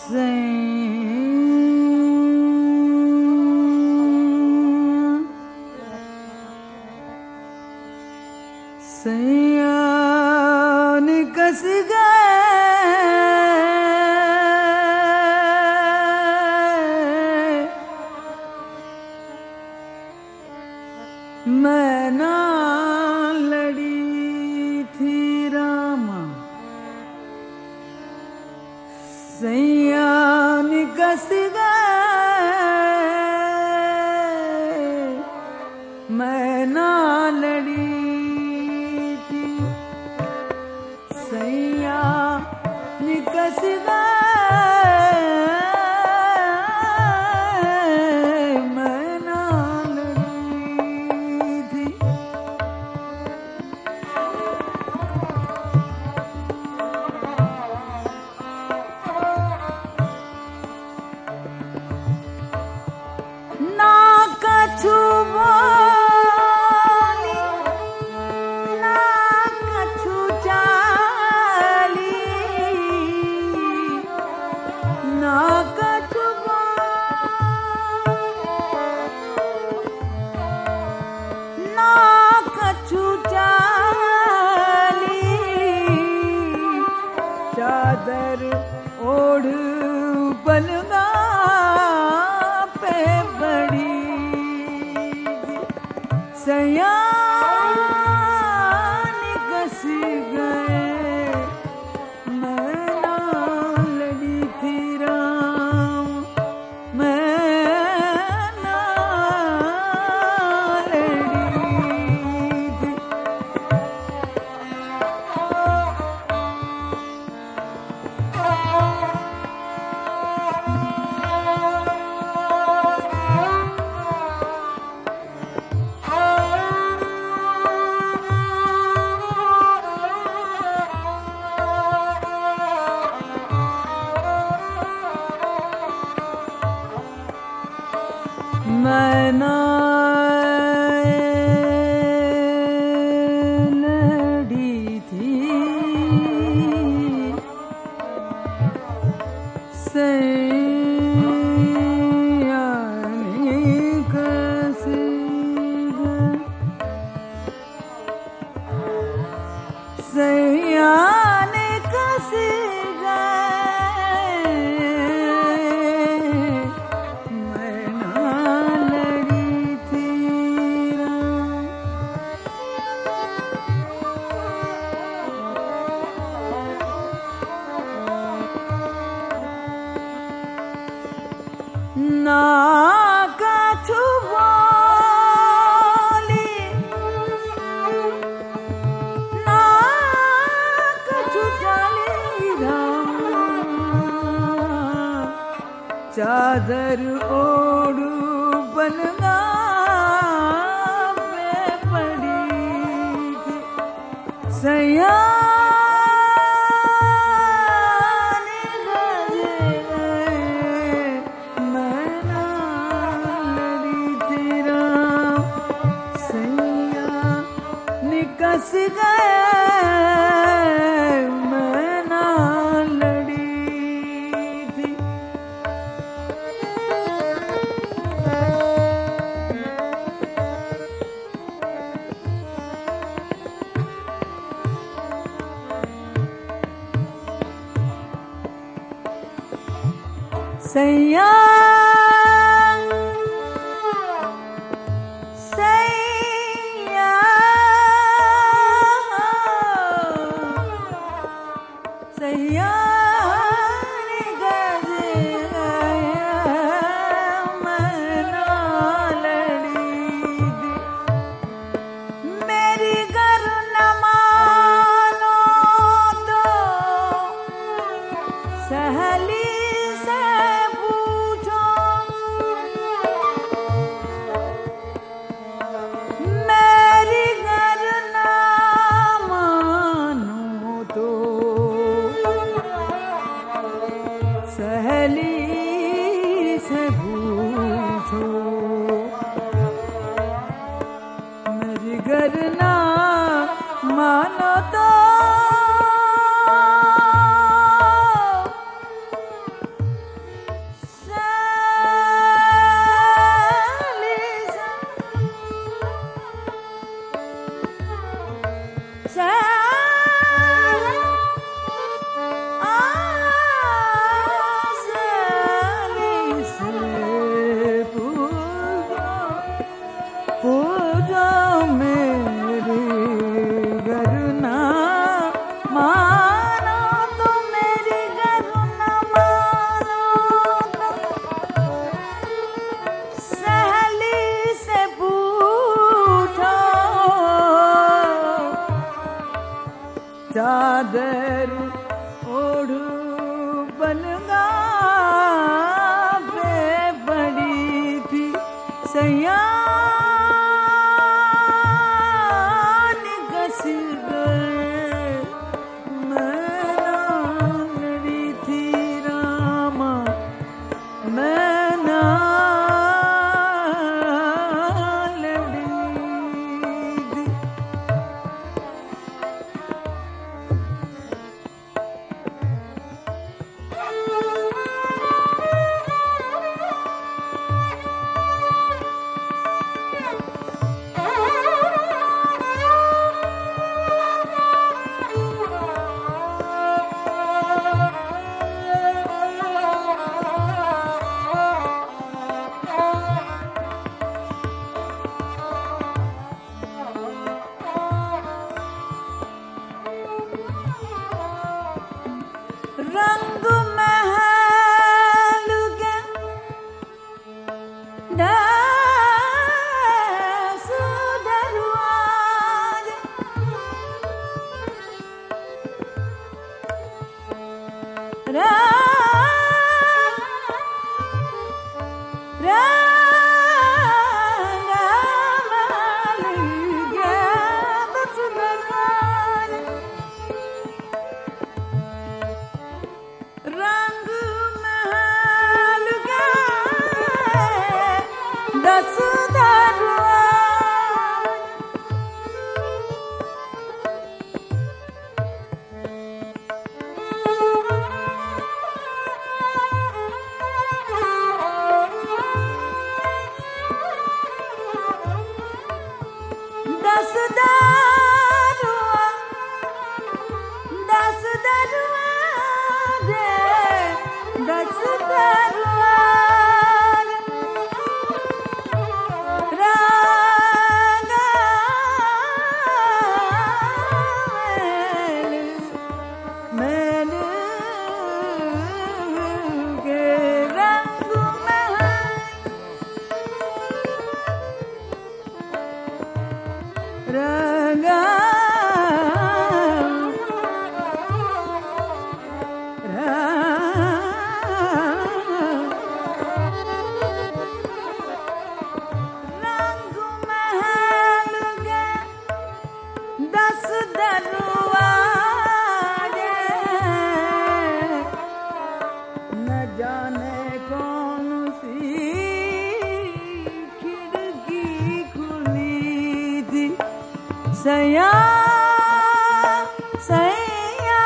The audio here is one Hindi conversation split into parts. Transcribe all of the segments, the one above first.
सैयान कस गए मैं ना लड़ी थी रामा सैयान कस गए मैं ना लड़ी सैया निकस गए मैं ना लड़ी थी ना कछु चादर ओढ़ पलंगा पे बड़ी सयान कस गए मैं ना लड़ी थी राम मैं ना लड़ी थी मैं ना लड़ी थी सैयान कस गए सैयान कस ना कछु बोली ना कछु चली चादर ओढ़ पलंगा पे पड़ी थी सैया कस गए मैं ना लड़ी थी सैया सहेली से पूछो चादर ओढ़ू बनगा पे पड़ी थी सैया निकस गए मैं लड़ी थी रामा मैं ना लड़ी थी रंग महल के दस दरवाजे रंग महल के दस दरवाजे रंग महल के दस सैया सैया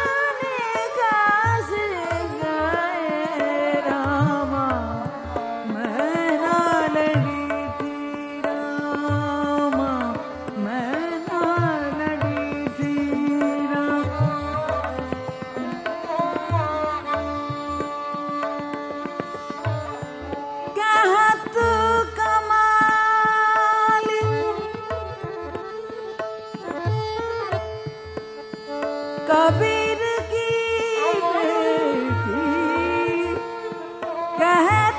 निकास गए रामा मैं ना लड़ी थी रामा मैं ना लड़ी थी रामा कहत कमाल कबीर की बेटी कहत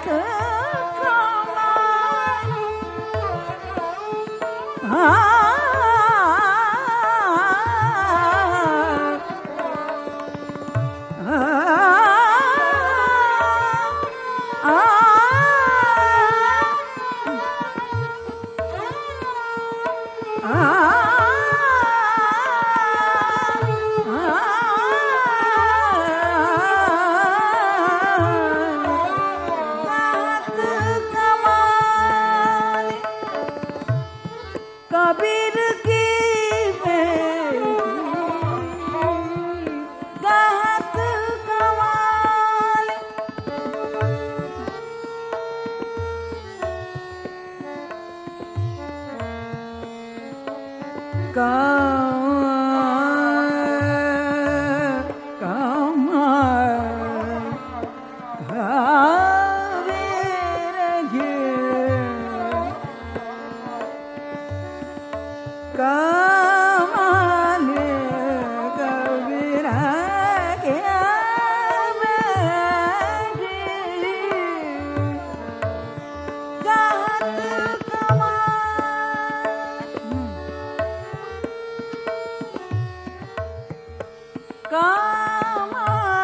कमाल काम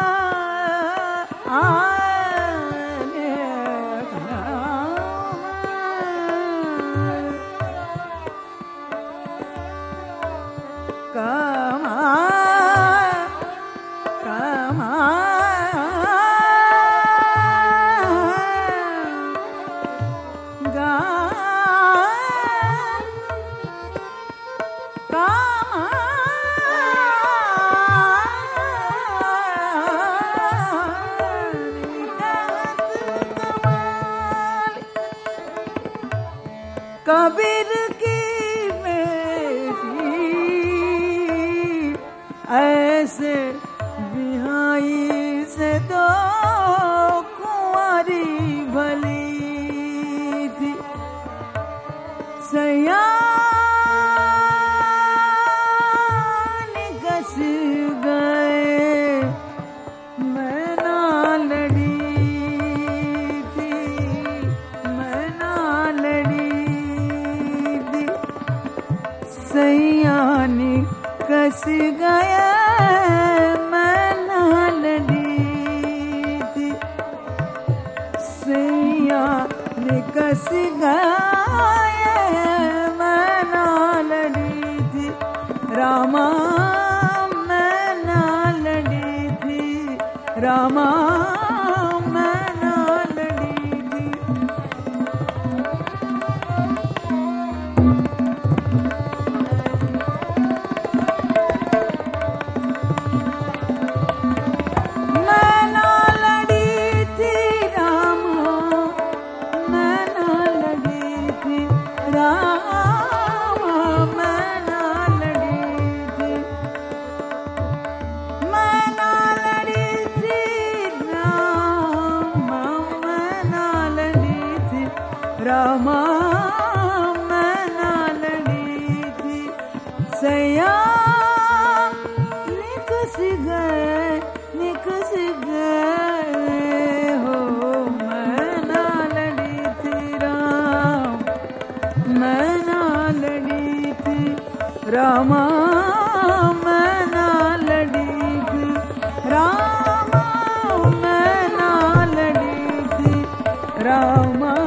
कबीर की बेटी ऐसे बिहाई से दो कुंवारी भली थी सयानी घस गए मैं ना लड़ी थी मैं ना लड़ी सयानी कस गया मैं ना लड़ी थी सयानी कस गया मैं ना लड़ी थी रामा मैं ना लड़ी थी रामा मैं ना लड़ी थी रामा मैं ना लड़ी थी सया निकस गए हो मैं ना लड़ी थी राम मैं ना लड़ी थी रामा मैं ना लड़ी थी रामा मैं ना लड़ी थी रामा